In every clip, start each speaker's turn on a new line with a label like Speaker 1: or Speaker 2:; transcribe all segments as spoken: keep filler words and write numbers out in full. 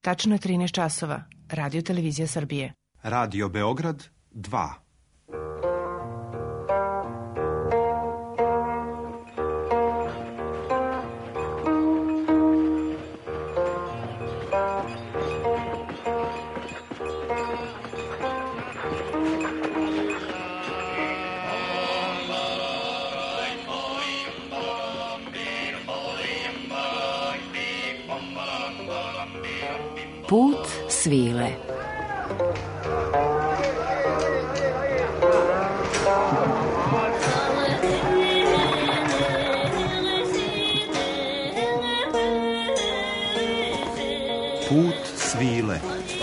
Speaker 1: Tačno je trinaest časova. Radio Televizija Srbije.
Speaker 2: Radio Beograd dva.
Speaker 3: Put svile.
Speaker 2: Put svile.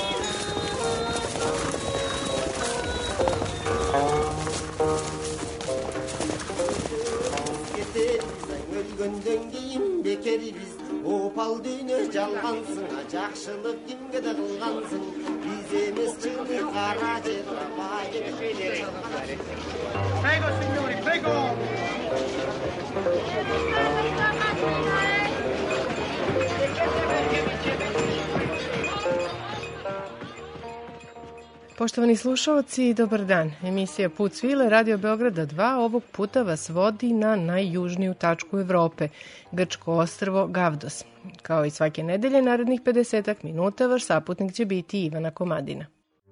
Speaker 4: Opal düğünü жалғансың, жақшылық кімге де қылғансың, біз емес чыңды қара жер байы. Prego, signori, prego!
Speaker 1: Poštovani slušalci, dobar dan. Emisija Put svile, Radio Beograda dva, ovog puta vas vodi na najjužniju tačku Evrope, grčko ostrvo Gavdos. Kao i svake nedelje, narednih pedesetak minuta, vaš saputnik će biti Ivana Komadina.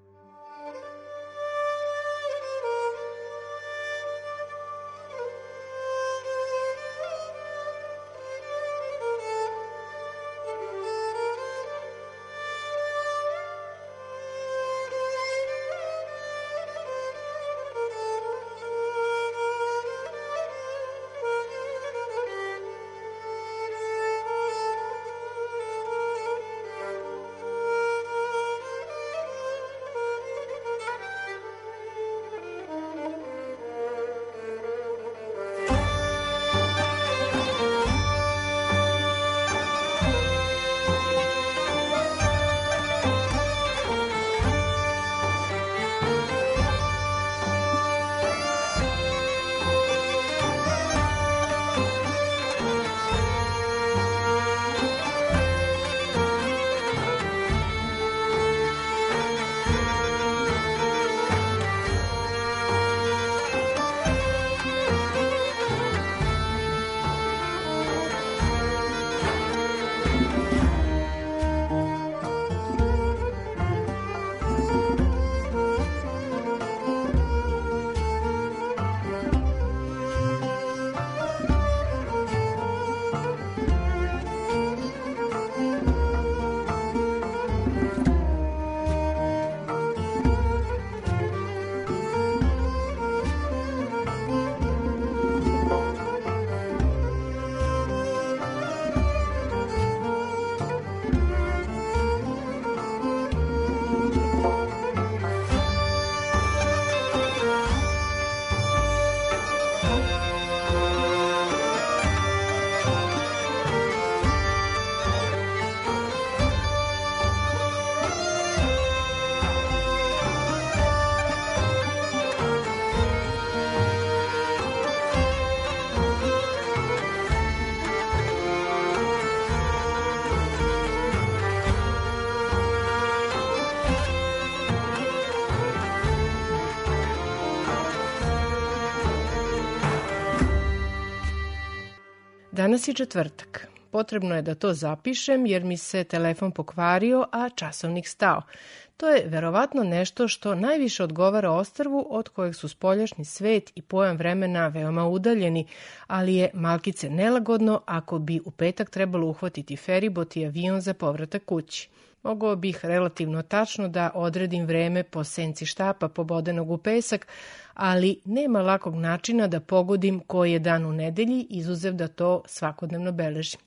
Speaker 1: Danas je četvrtak. Potrebno je da to zapišem jer mi se telefon pokvario, a časovnik stao. To je verovatno nešto što najviše odgovara ostrvu od kojeg su spoljašnji svet i pojam vremena veoma udaljeni, ali je malkice nelagodno ako bi u petak trebalo uhvatiti feribot i avion za povratak kući. Mogao bih relativno tačno da odredim vreme po senci štapa pobodenog u pesak, ali nema lakog načina da pogodim koji je dan u nedelji, izuzev da to svakodnevno beležim.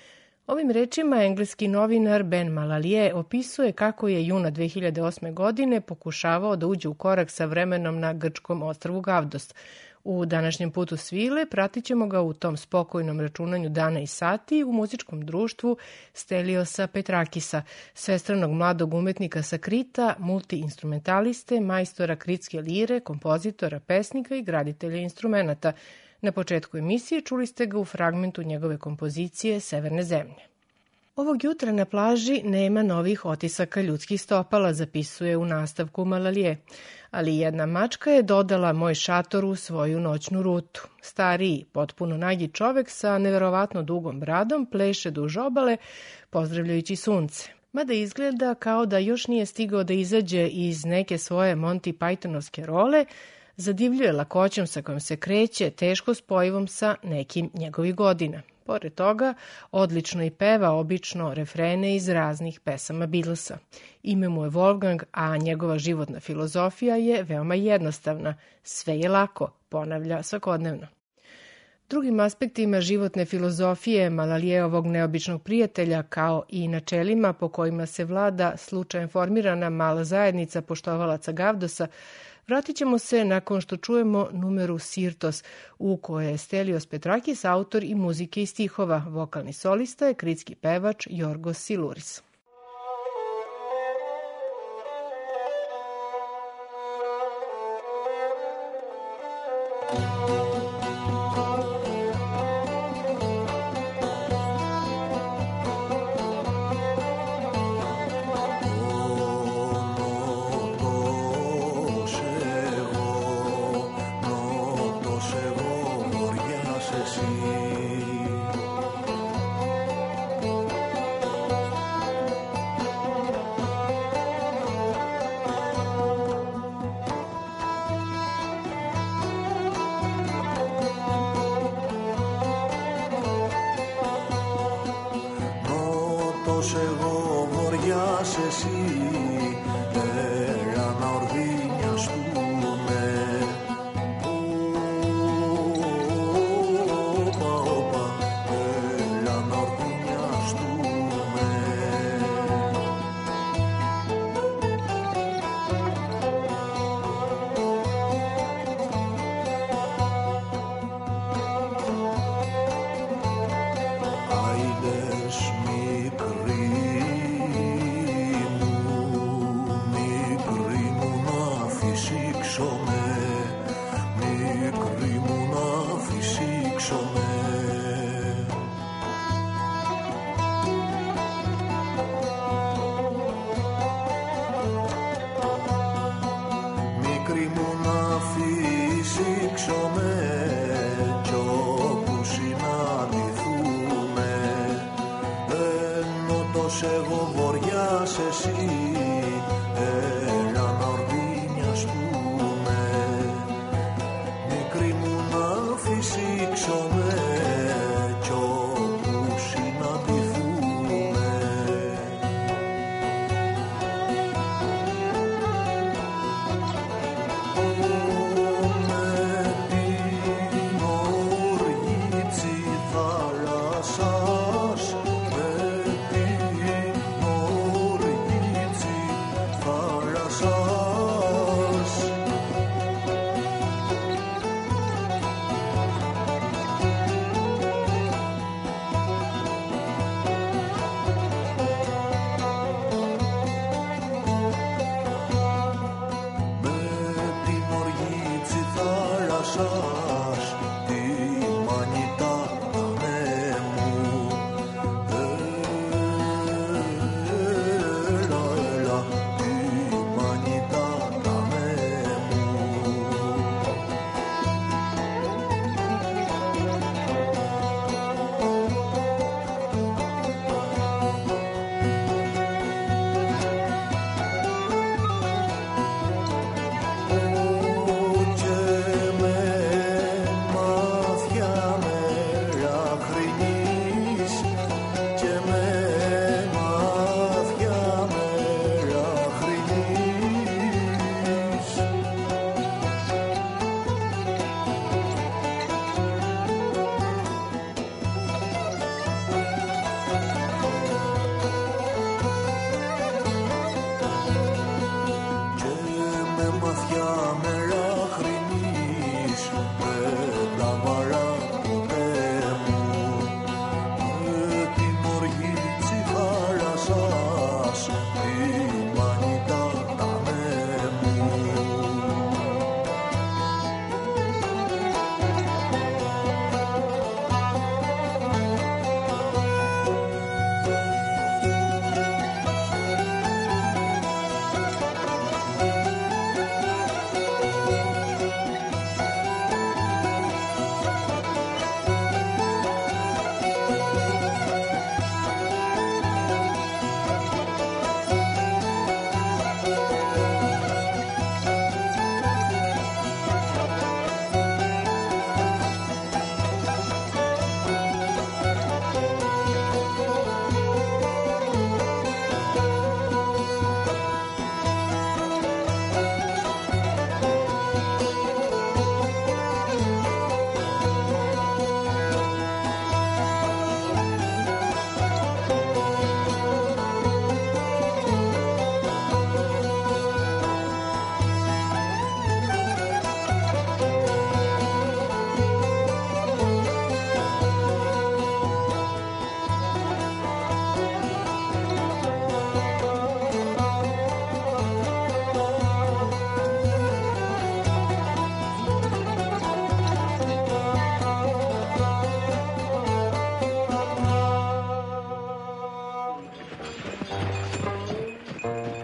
Speaker 1: Ovim rečima engleski novinar Ben Malalije opisuje kako je juna dve hiljade osme. godine pokušavao da uđe u korak sa vremenom na grčkom ostrvu Gavdos. U današnjem putu svile pratit ćemo ga u tom spokojnom računanju dana i sati u muzičkom društvu Steliosa Petrakisa, svestranog mladog umetnika sa Krita, multiinstrumentaliste, majstora kritske lire, kompozitora, pesnika i graditelja instrumenata. Na početku emisije čuli ste ga u fragmentu njegove kompozicije Severne zemlje. Ovog jutra na plaži nema novih otisaka ljudskih stopala, zapisuje u nastavku Malalije. Ali jedna mačka je dodala moj šator u svoju noćnu rutu. Stariji, potpuno nagi čovek sa neverovatno dugom bradom pleše duž obale, pozdravljajući sunce. Mada izgleda kao da još nije stigao da izađe iz neke svoje Monty Pythonovske role, zadivljuje lakoćom sa kojom se kreće, teško spojivom sa nekim njegovih godina. Pored toga, odlično i peva obično refrene iz raznih pesama Beatlesa. Ime mu je Wolfgang, a njegova životna filozofija je veoma jednostavna. Sve je lako, ponavlja svakodnevno. Drugim aspektima životne filozofije Malalijeovog neobičnog prijatelja, kao i načelima po kojima se vlada slučajem formirana mala zajednica poštovalaca Gavdosa, vratit ćemo se nakon što čujemo numeru Sirtos, u kojoj je Stelios Petrakis autor i muzike i stihova. Vokalni solista je kritski pevač Jorgos Siluris.
Speaker 5: εγώ βοριάς εσύ, έλα να ορδίνιαστούμε. Όπα, όπα, έλα να ορδίνιαστούμε. Άιδες μικρή μου, μικρή μου να φυσήξομαι, μικρή μου να φυσήξομαι. Μικρή μου να φυσήξομαι κι όπου συναντηθούμε, ενώτος εγώ βοριάς εσύ, έλα να ορδίνιαστούμε. Μικρή μου να φυσήξομαι κι όπου συναντηθούμε. Με την οργή θάλασσας, με την οργή θάλασσας,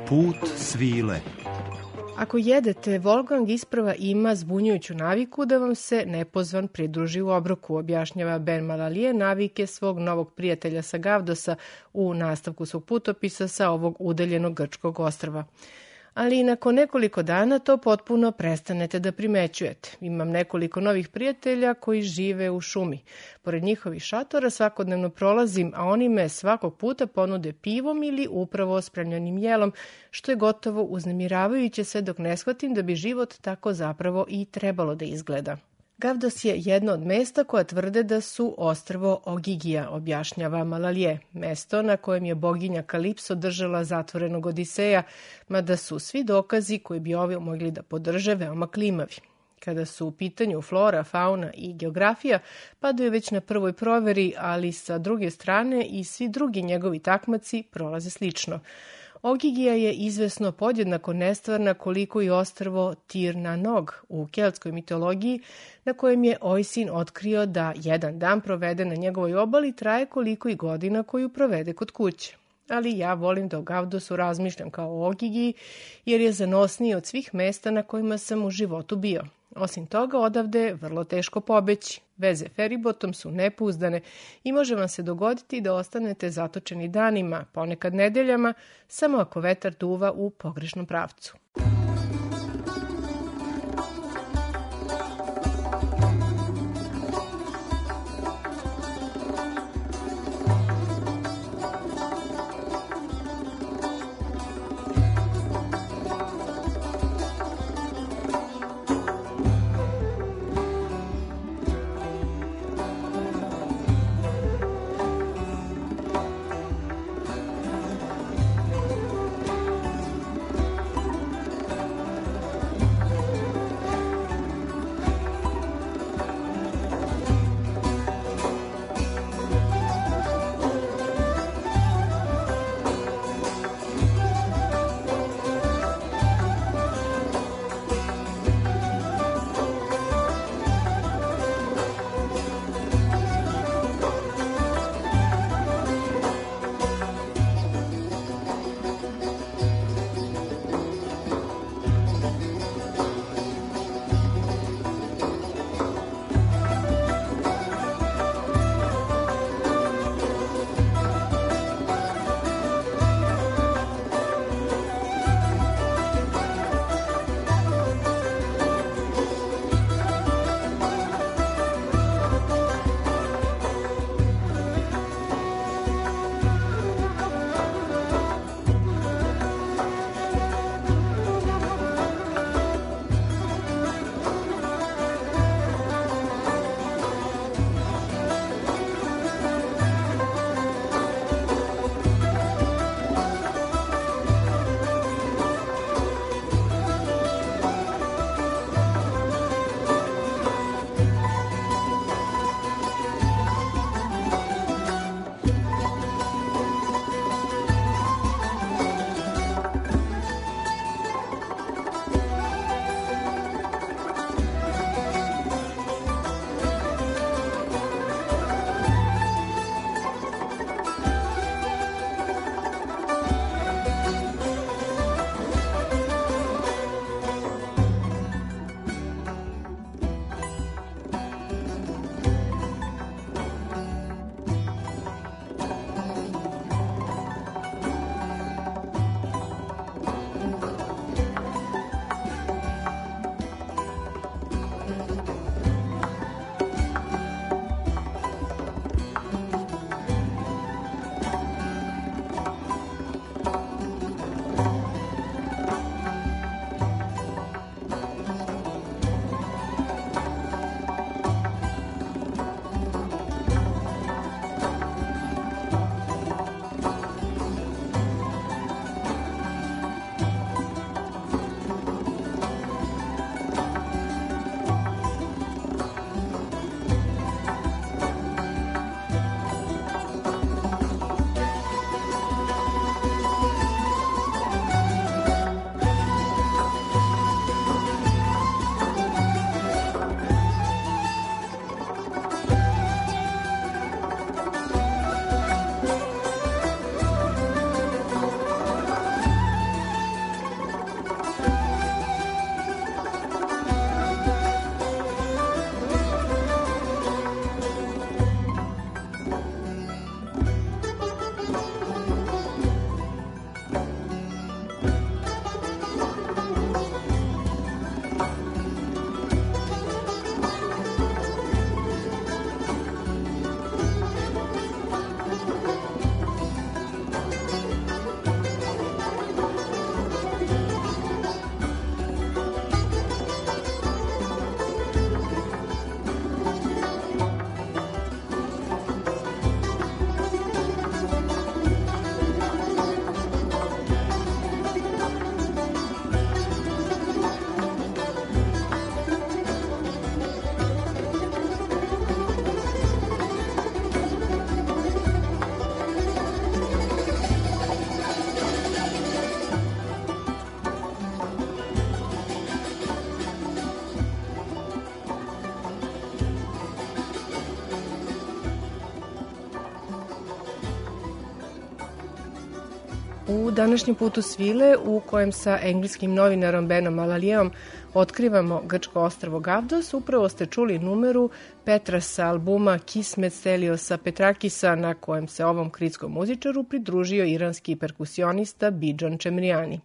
Speaker 2: Put svile.
Speaker 1: Ako jedete, Wolfgang isprva ima zbunjujuću naviku da vam se nepozvan pridruži u obroku, objašnjava Ben Malalije navike svog novog prijatelja sa Gavdosa u nastavku svog putopisa sa ovog udaljenog grčkog ostrva. Ali i nakon nekoliko dana to potpuno prestanete da primećujete. Imam nekoliko novih prijatelja koji žive u šumi. Pored njihovih šatora svakodnevno prolazim, a oni me svakog puta ponude pivom ili upravo spremljenim jelom, što je gotovo uznemiravajuće sve dok ne shvatim da bi život tako zapravo i trebalo da izgleda. Gavdos je jedno od mesta koja tvrde da su ostrvo Ogigija, objašnjava Malalije, mesto na kojem je boginja Kalipso držala zatvorenog Odiseja, mada su svi dokazi koji bi ovi mogli da podrže veoma klimavi. Kada su u pitanju flora, fauna i geografija, padaju već na prvoj proveri, ali sa druge strane i svi drugi njegovi takmaci prolaze slično. Ogigija je izvesno podjednako nestvarna koliko i ostrvo Tir na Nog u keltskoj mitologiji, na kojem je Oisin otkrio da jedan dan provede na njegovoj obali traje koliko i godina koju provede kod kuće. Ali ja volim da o Gavdosu razmišljam kao o Ogigiji, jer je zanosniji od svih mesta na kojima sam u životu bio. Osim toga, odavde je vrlo teško pobeći. Veze feribotom su nepouzdane i može vam se dogoditi da ostanete zatočeni danima, ponekad nedeljama, samo ako vetar duva u pogrešnom pravcu. U današnjem putu svile, u kojem sa engleskim novinarom Benom Malalijeom otkrivamo grčko ostrvo Gavdos, upravo ste čuli numeru Petra sa albuma Kismet Steliosa Petrakisa, na kojem se ovom kritskom muzičaru pridružio iranski perkusionista Bidžan Čemrijani.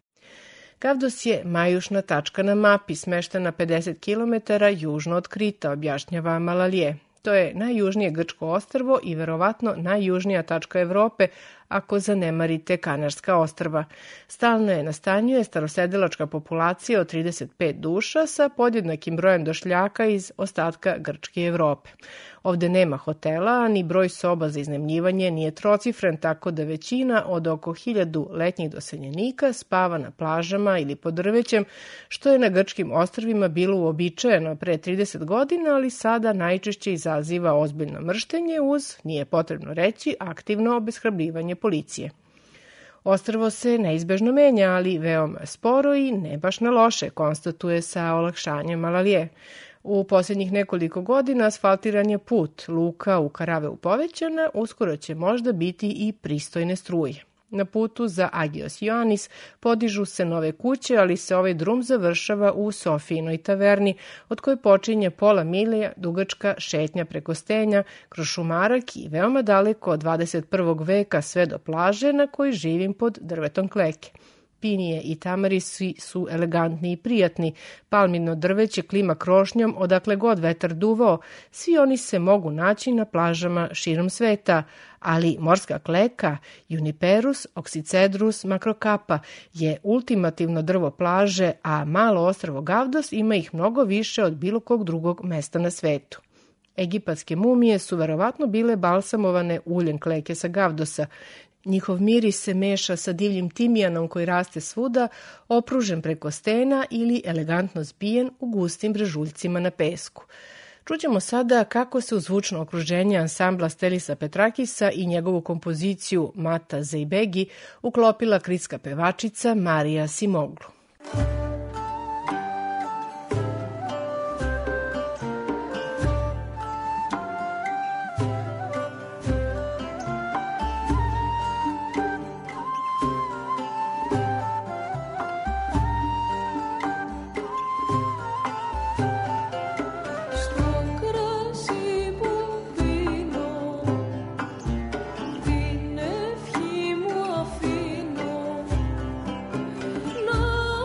Speaker 1: Gavdos je majušna tačka na mapi, smeštena pedeset kilometara južno od Krita, objašnjava Malalije. To je najjužnije grčko ostrvo i verovatno najjužnija tačka Evrope ako zanemarite Kanarska ostrva. Stalno je nastanjuje starosedilačka populacija od trideset pet duša sa podjednakim brojem došljaka iz ostatka Grčke Evrope. Ovde nema hotela, a ni broj soba za iznajmljivanje nije trocifren, tako da većina od oko hiljadu letnjih doseljenika spava na plažama ili pod drvećem, što je na grčkim ostrvima bilo uobičajeno pre trideset godina, ali sada najčešće izaziva ozbiljno mrštenje uz, nije potrebno reći, aktivno obeshrabljivanje policije. Ostrvo se neizbežno menja, ali veoma sporo i ne baš na loše, konstatuje sa olakšanjem Malalije. U posljednjih nekoliko godina asfaltiran je put, luka u Karaveu povećana, uskoro će možda biti i pristojne struje. Na putu za Agios Ioannis podižu se nove kuće, ali se ovaj drum završava u Sofijinoj taverni, od koje počinje pola milija dugačka šetnja preko stenja, kroz šumarak i veoma daleko od dvadeset prvog veka sve do plaže na kojoj živim pod drvetom kleke. Pinije i tamarisi su elegantni i prijatni, palmino drveće klima krošnjom odakle god vetar duvao, svi oni se mogu naći na plažama širom sveta, ali morska kleka, Juniperus, Oxycedrus, Macrocapa je ultimativno drvo plaže, a malo ostrvo Gavdos ima ih mnogo više od bilo kog drugog mesta na svetu. Egipatske mumije su verovatno bile balsamovane uljem kleke sa Gavdosa. Njihov miris se meša sa divljim timijanom koji raste svuda, opružen preko stena ili elegantno zbijen u gustim brežuljcima na pesku. Čućemo sada kako se u zvučno okruženje ansambla Stelisa Petrakisa i njegovu kompoziciju Mata Zeybegi uklopila kritska pevačica Marija Simoglu.
Speaker 6: No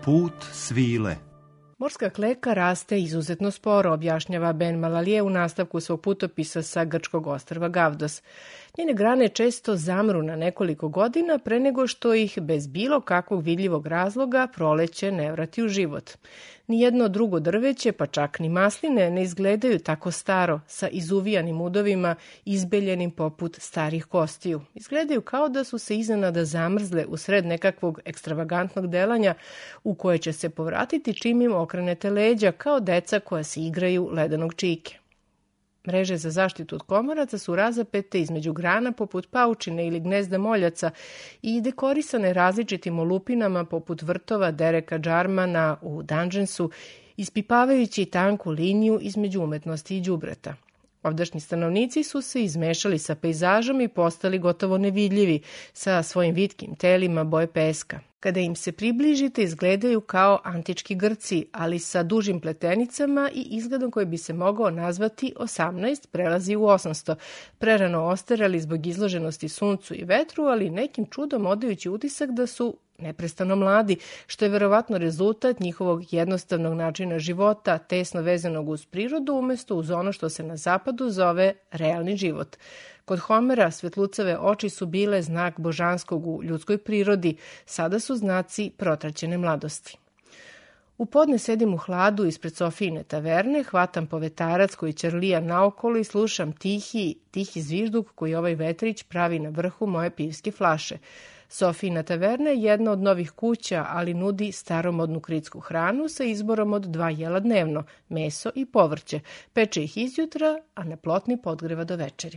Speaker 2: Put svile.
Speaker 1: Morska kleka raste izuzetno sporo, objašnjava Ben Malalije u nastavku svog putopisa sa grčkog ostrva Gavdos. Njene grane često zamru na nekoliko godina pre nego što ih bez bilo kakvog vidljivog razloga proleće ne vrati u život. Nijedno drugo drveće, pa čak ni masline, ne izgledaju tako staro, sa izuvijanim udovima, izbeljenim poput starih kostiju. Izgledaju kao da su se iznenada zamrzle u sred nekakvog ekstravagantnog delanja u koje će se povratiti čim im okrenete leđa, kao deca koja se igraju ledenog čike. Mreže za zaštitu od komoraca su razapete između grana poput paučine ili gnezda moljaca i dekorisane različitim olupinama poput vrtova Dereka Jarmana u Dungensu, ispipavajući tanku liniju između umetnosti i đubreta. Ovdašnji stanovnici su se izmešali sa pejzažom i postali gotovo nevidljivi sa svojim vitkim telima boje peska. Kada im se približite, izgledaju kao antički Grci, ali sa dužim pletenicama i izgledom koji bi se mogao nazvati osamnaest prelazi u osamsto, prerano osterali zbog izloženosti suncu i vetru, ali nekim čudom odajući utisak da su neprestano mladi, što je verovatno rezultat njihovog jednostavnog načina života, tesno vezanog uz prirodu, umesto uz ono što se na zapadu zove realni život. Kod Homera svetlucave oči su bile znak božanskog u ljudskoj prirodi, sada su znaci protraćene mladosti. U podne sedim u hladu ispred Sofijine taverne, hvatam povetarac koji ćerlija naokolo i slušam tihi, tihi zvižduk koji ovaj vetrić pravi na vrhu moje pivske flaše. Sofijina taverna je jedna od novih kuća, ali nudi staromodnu kritsku hranu sa izborom od dva jela dnevno, meso i povrće. Peče ih izjutra, a na plotni podgreva do večeri.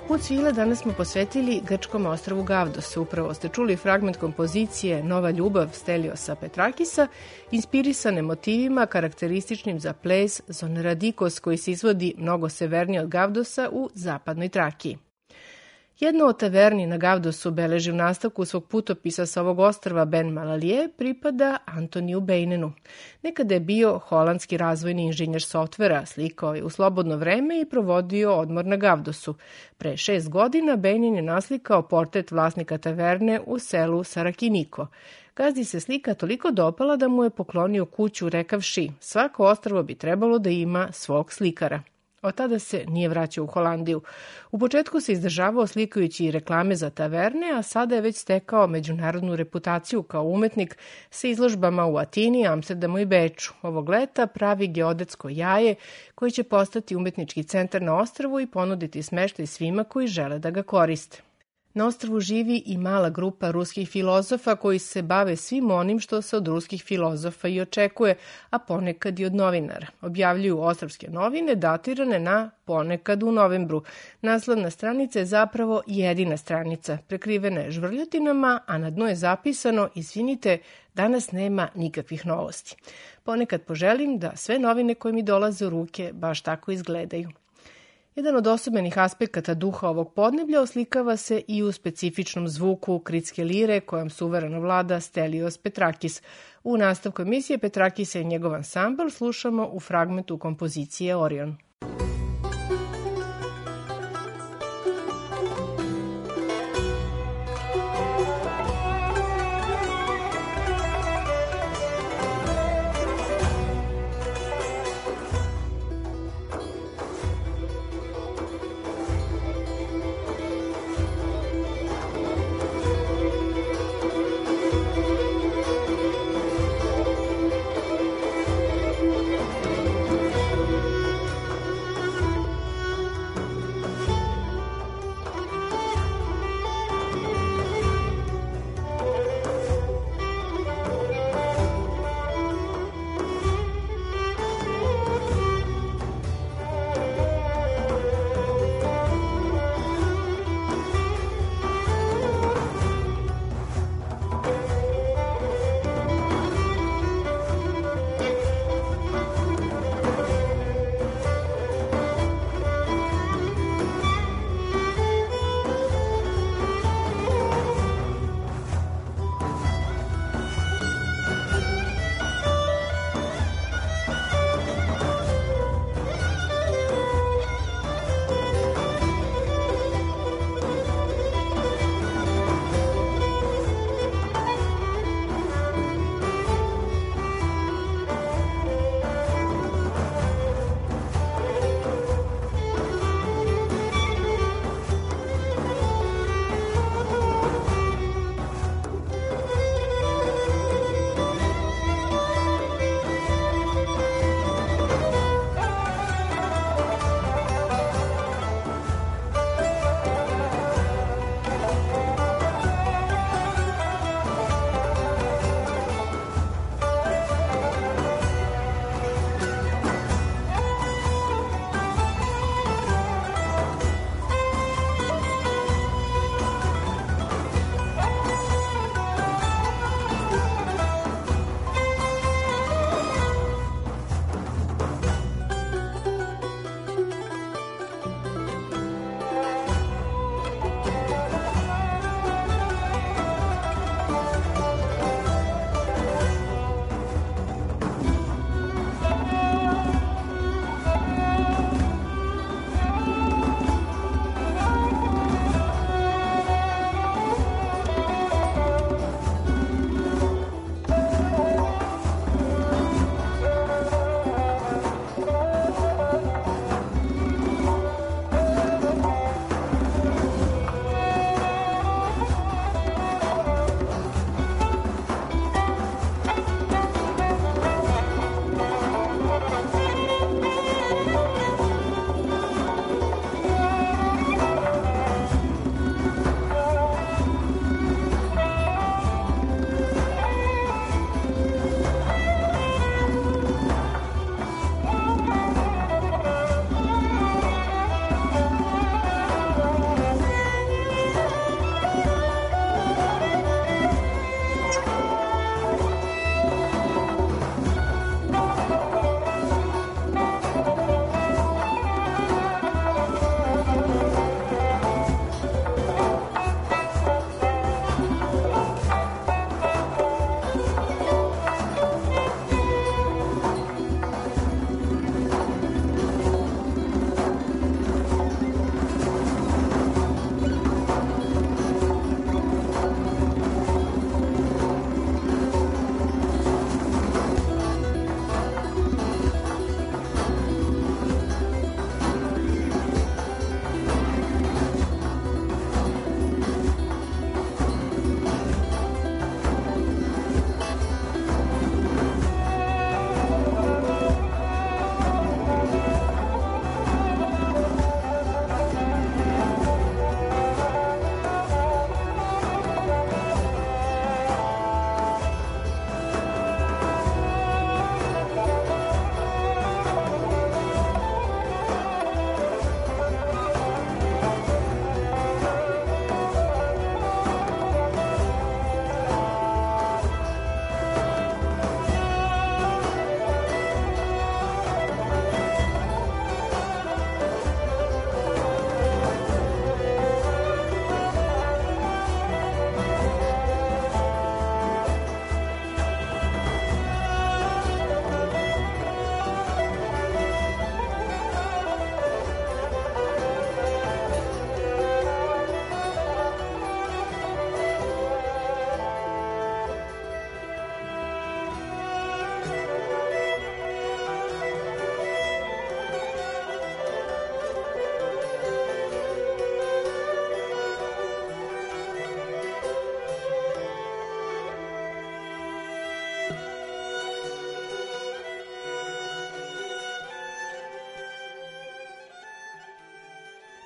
Speaker 1: Put svile danas smo posvetili grčkom ostrvu Gavdos. Upravo ste čuli fragment kompozicije Nova ljubav Steliosa Petrakisa, inspirisane motivima karakterističnim za ples Zonaradikos koji se izvodi mnogo severnije od Gavdosa u zapadnoj Trakiji. Jedno od taverni na Gavdosu beleži u nastavku svog putopisa sa ovog ostrva Ben Malalije pripada Antoniju Bejnenu. Nekada je bio holandski razvojni inženjer softvera, slikao je u slobodno vreme i provodio odmor na Gavdosu. Pre šest godina Bejnen je naslikao portret vlasnika taverne u selu Sarakiniko. Gazdi se slika toliko dopala da mu je poklonio kuću rekavši: svako ostrvo bi trebalo da ima svog slikara. Od tada se nije vraćao u Holandiju. U početku se izdržavao slikajući reklame za taverne, a sada je već stekao međunarodnu reputaciju kao umetnik sa izložbama u Atini, Amsterdamu i Beču. Ovog leta pravi geodetsko jaje koji će postati umetnički centar na ostrvu i ponuditi smeštaj svima koji žele da ga koriste. Na ostrvu živi i mala grupa ruskih filozofa koji se bave svim onim što se od ruskih filozofa i očekuje, a ponekad i od novinara. Objavljuju ostrvske novine datirane na ponekad u novembru. Naslovna stranica je zapravo jedina stranica, prekrivena je žvrljotinama, a na dnu je zapisano: izvinite, danas nema nikakvih novosti. Ponekad poželim da sve novine koje mi dolaze u ruke baš tako izgledaju. Jedan od osobenih aspekata duha ovog podneblja oslikava se i u specifičnom zvuku kritske lire kojom suvereno vlada Stelios Petrakis. U nastavku emisije Petrakisa i njegov ansambl slušamo u fragmentu kompozicije Orion.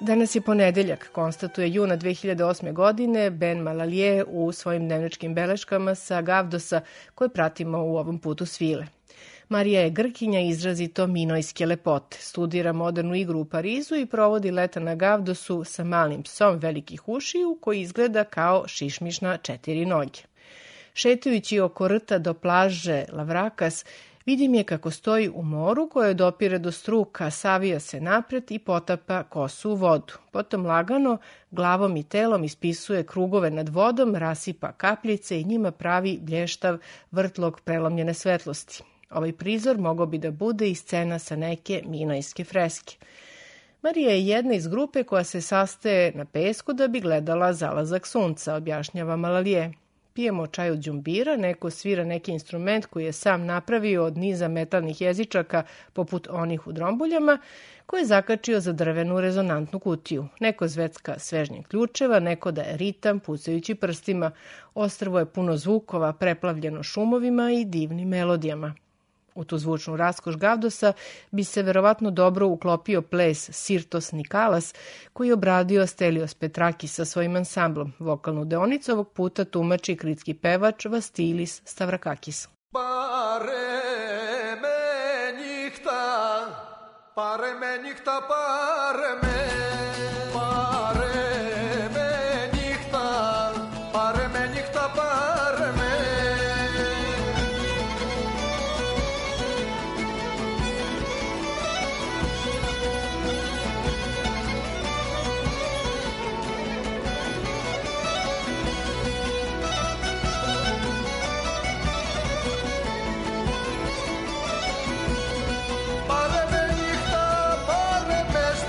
Speaker 1: Danas je ponedeljak, konstatuje juna dve hiljade osme. godine Ben Malalije u svojim dnevničkim beleškama sa Gavdosa koje pratimo u ovom putu svile. Marija je Grkinja izrazito minojske lepote, studira modernu igru u Parizu i provodi leta na Gavdosu sa malim psom velikih ušiju koji izgleda kao šišmiš na četiri noge. Šetajući oko rta do plaže Lavrakas, vidim je kako stoji u moru koje dopire do struka, savija se napred i potapa kosu u vodu. Potom lagano, glavom i telom ispisuje krugove nad vodom, rasipa kapljice i njima pravi blještav vrtlog prelomljene svetlosti. Ovaj prizor mogao bi da bude i scena sa neke minojske freske. Marija je jedna iz grupe koja se sastaje na pesku da bi gledala zalazak sunca, objašnjava Malalije. Pijemo čaj od đumbira, neko svira neki instrument koji je sam napravio od niza metalnih jezičaka, poput onih u drombuljama, koje je zakačio za drvenu rezonantnu kutiju. Neko zvecka svežnjem ključeva, neko daje ritam, pucajući prstima. Ostrvo je puno zvukova, preplavljeno šumovima i divnim melodijama. U tu zvučnu raskoš Gavdosa bi se verovatno dobro uklopio ples Sirtos Nikalas, koji je obradio Stelios Petrakis sa svojim ansamblom. Vokalnu deonicu ovog puta tumači kritski pevač Vastilis Stavrakakis.
Speaker 5: Pare me njihta, pare me njihta, pare me, pare me njihta, pare me njihta, pare me. Pare me njihta, pare me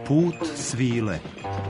Speaker 2: Put svile.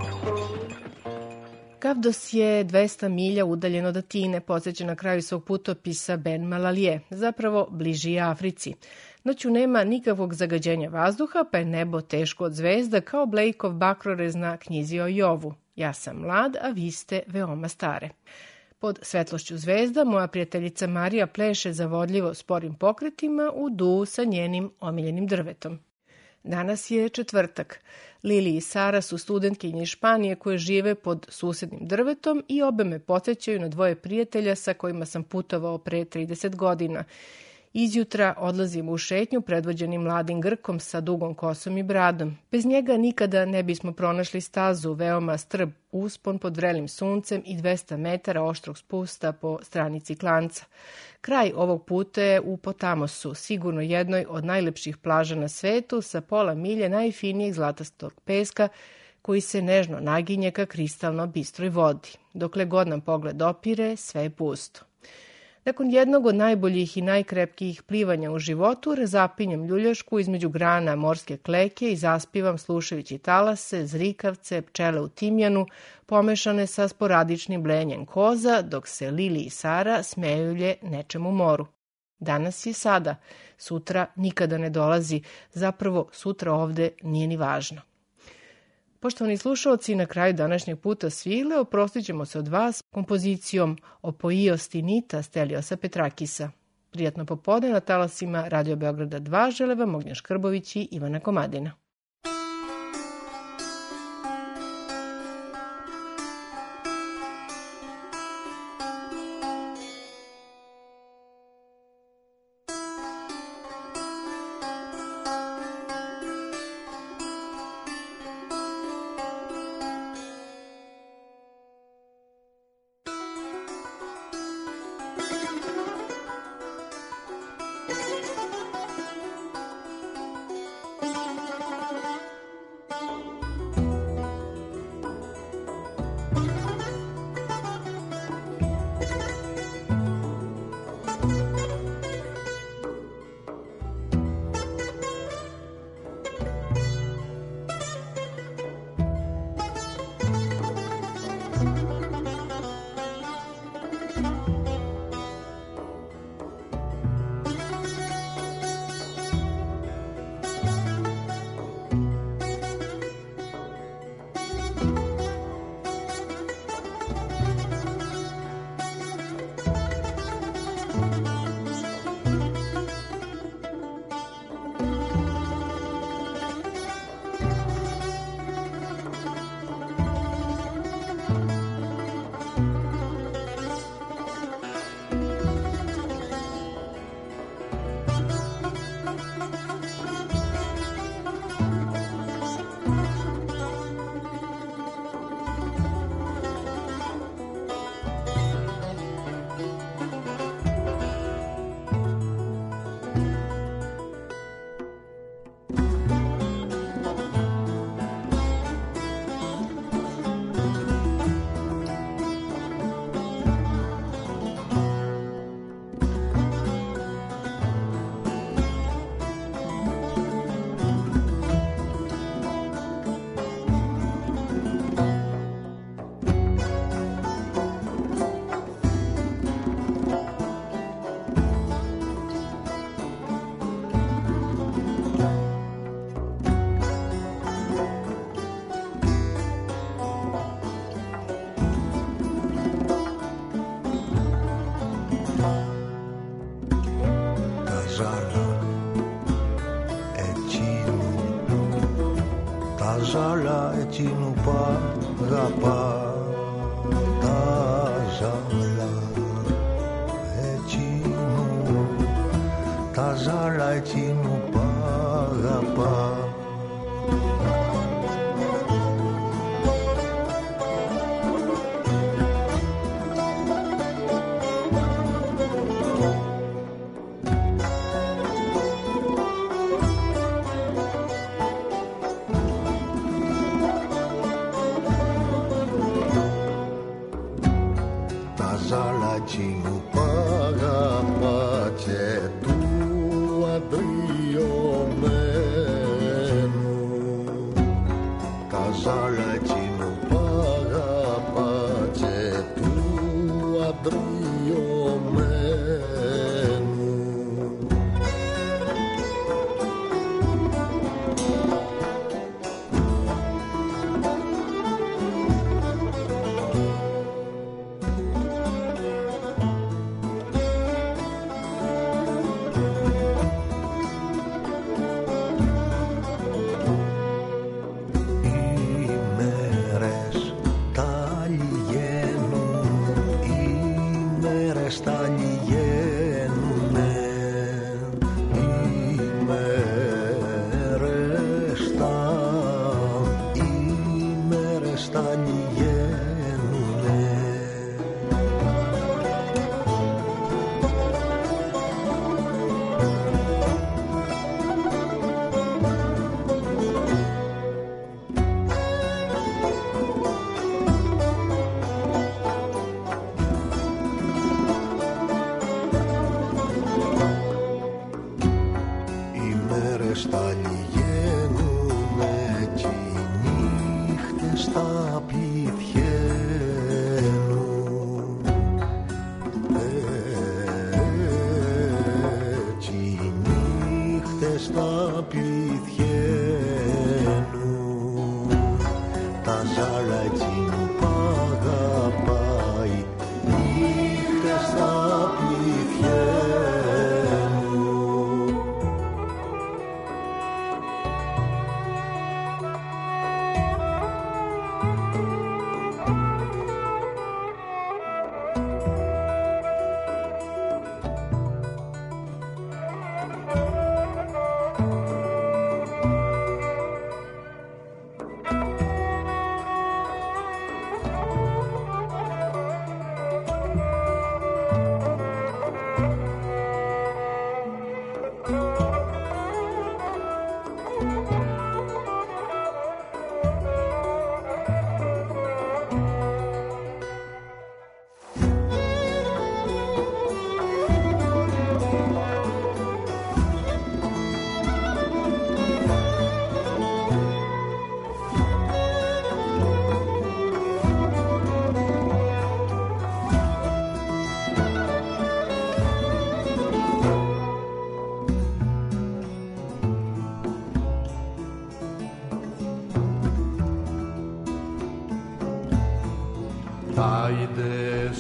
Speaker 1: Kavdos je dvesta milja udaljen od Atine, podsjeća na kraju svog putopisa Ben Malalije, zapravo bliži Africi. Noću nema nikakvog zagađenja vazduha, pa je nebo teško od zvezda, kao Blakeov bakrorez na knjizi o Jovu. Ja sam mlad, a vi ste veoma stare. Pod svetlošću zvezda moja prijateljica Marija pleše zavodljivo sporim pokretima u duu sa njenim omiljenim drvetom. Danas je četvrtak. Lili i Sara su studentkinje iz Španije koje žive pod susednim drvetom i obe me podsjećaju na dvoje prijatelja sa kojima sam putovao pre trideset godina. Izjutra odlazimo u šetnju predvođenim mladim Grkom sa dugom kosom i bradom. Bez njega nikada ne bismo pronašli stazu, veoma strb uspon pod vrelim suncem i dvesta metara oštrog spusta po stranici klanca. Kraj ovog puta je u Potamosu, sigurno jednoj od najlepših plaža na svetu, sa pola milje najfinijeg zlatastog peska koji se nežno naginje ka kristalno bistroj vodi. Dokle god nam pogled opire, sve je pusto. Nakon jednog od najboljih i najkrepkijih plivanja u životu, razapinjem ljuljašku između grana morske kleke i zaspivam slušajući talase, zrikavce, pčele u timjanu, pomešane sa sporadičnim blenjem koza, dok se Lili i Sara smejulje nečemu moru. Danas je sada, sutra nikada ne dolazi, zapravo sutra ovde nije ni važno. Poštovani slušalci, na kraju današnjeg puta svile oprostit ćemo se od vas kompozicijom Opoios Tinita Steliosa Petrakisa. Prijatno popodne na talasima Radio Beograda dva žele vam Ognjen Škrbović i Ivana Komadina.
Speaker 6: Ζάλα εκείνου παγαπά, τα ζάλα εκείνου, τα ζάλα εκείνου παγαπά.
Speaker 5: Άιντες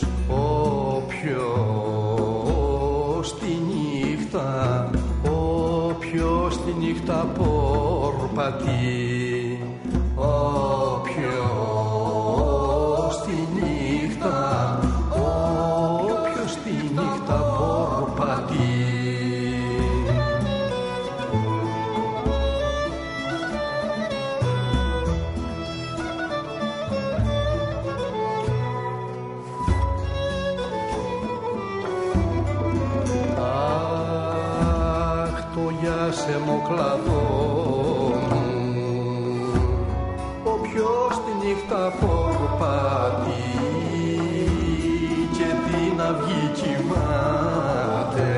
Speaker 5: όποιος τη νύχτα, όποιος τη νύχτα πορπατεί, όποιος τη νύχτα, όποιος τη νύχτα πορπατεί. Σε μοκλαδό μου, όποιος τη νύχτα πορπατεί και την αυγή κοιμάται,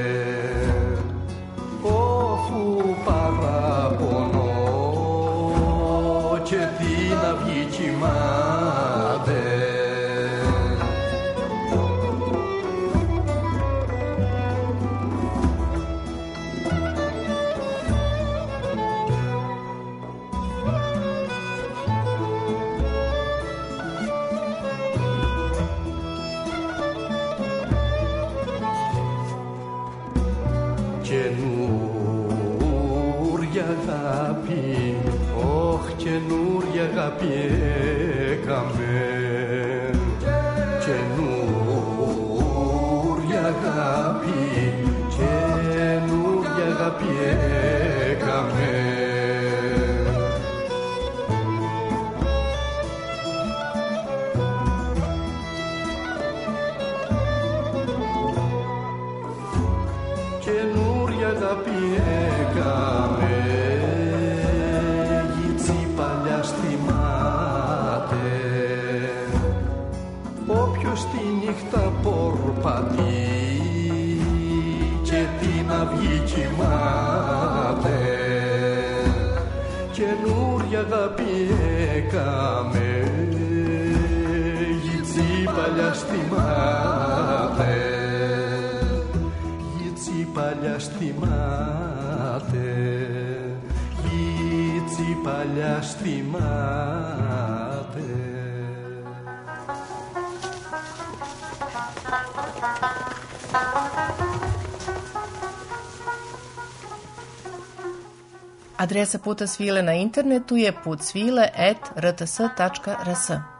Speaker 5: όφου παραπονώ και την αυγή κοιμάται. Καινούρια αγάπη, όχ καινούρια αγάπη έκαμε, καινούρια αγάπη, καινούρια αγάπη έκαμε. Καινούρια αγάπη έκαμε, γυτσί παλιά θυμάται, όποιος τη νύχτα πορπατεί και την αυγή κοιμάται. Καινούρια αγάπη έκαμε, γυτσί παλιά θυμάται, γίτσι παλιά θυμάται, γίτσι παλιά θυμάται.
Speaker 1: Adresa Puta svile na internetu je putsvile at r t s tačka r s.